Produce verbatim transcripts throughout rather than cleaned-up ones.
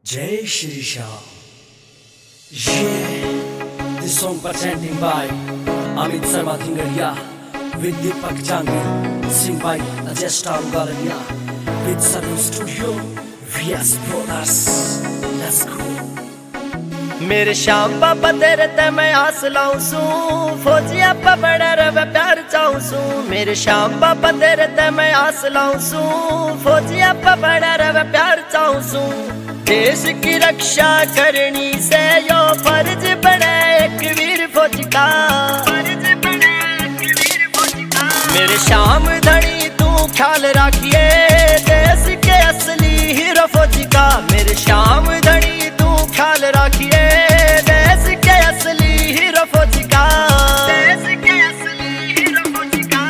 Jai Shri Shyam. Yeah, this song presenting by Amit Sarma Dhingadia with Deepak Jangir, sing by Ajay Star Galadia with Sarma Studio, V S Brothers. Let's go. मेरे श्याम बाबा तेरे ते मैं आस लाऊं सू फौजी आपा बड़ा रवे प्यार चाहूं सू मेरे श्याम बाबा तेरे ते मैं आस लाऊं सू फौजी आपा बड़ा रवे प्यार चाहूं सू देश की रक्षा करनी से यो फर्ज बने एक वीर फौजी का फर्ज बने एक वीर फौजी का मेरे श्याम धनी तू ख्याल रखिए देश के असली हीरो फौजी का मेरे श्याम धनी तू ख्याल रखिए देश के असली हीरो फौजी का देश के असली हीरो फौजी का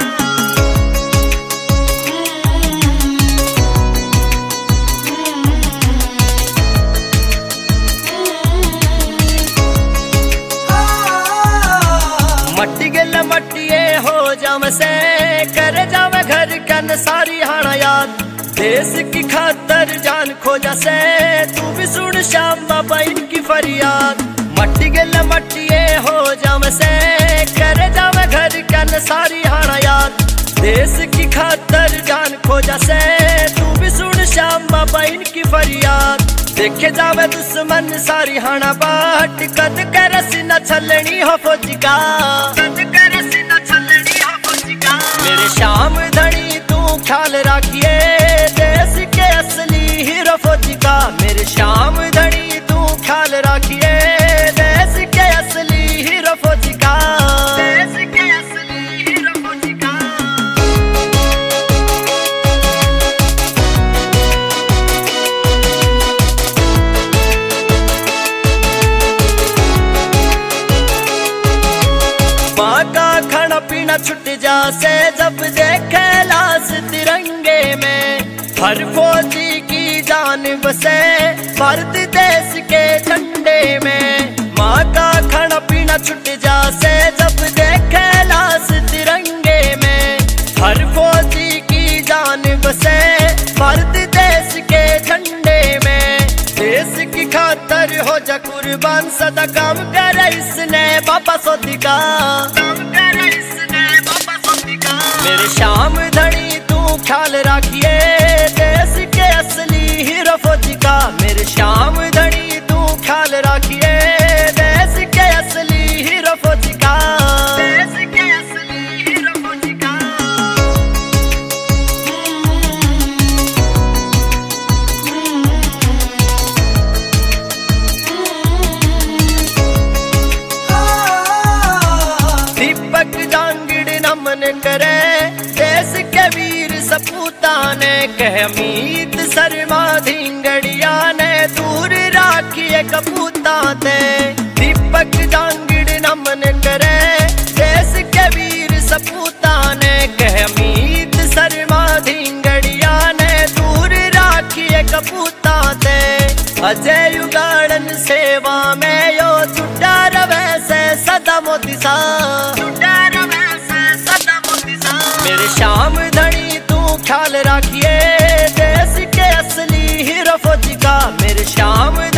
मट्टी गल मट्टिए हो जाम से कर जावे घर कन सारी हाना याद देश की खातर जान खोजा से तू भी सुन श्याम बाबा इनकी फरियाद मट्टी गल मट्टिए हो जाम से कर जावे घर कन सारी हाना याद देश की खातर जान खोजा से तू भी सुन श्याम बाबा इनकी फरियाद देखे जावे दुश्मन सारी हाना बाट कद कर सीना छलनी हो फौजी का कद कर सीना छलनी हो फौजी का मेरे श्याम धनी तू ख्याल रखिए देश के असली हीरो फौजी का मेरे श्याम धनी तू ख्याल रखिए देश के असली हीरो फौजी का देश के असली हीरो फौजी का माँ का खाना पीना छुट जा से जब देखे लाश तिरंगे में हर फौजी की जान बसे भारत देश के झंडे में माँ का खाना पीना छुट जा से जब देखे लाश तिरंगे में हर फौजी की जान बसे भारत देश के झंडे में देश की खातर हो जा कुर्बान सदा काम कर इसने बाबा सोदी का काम कर इसने बाबा सोदी का मेरे श्याम धनी तू ख्याल रखिए देश के असली हीरो फौजी का मेरे श्याम धनी तू ख्याल रखिए देश के असली हीरो फौजी का देश के असली हीरो फौजी का दीपक जांगिड़ नमन करे देश के वीर सपूता ने कह अमित शर्मा धिंगड़िया ने दूर राखिए कपूता ते दीपक जांगिड़ नमन करे देश के वीर सपूता ने कह अमित शर्मा धिंगड़िया ने दूर राखिए कपूता ते अजय उगाड़न सेवा में यो छुट्टा रवे से सदा मोती सा छुट्टा रवे से सदा मोती सा मेरे श्याम धनी तू ख्याल रखिए देश के असली हीरो फौजी का मेरे श्याम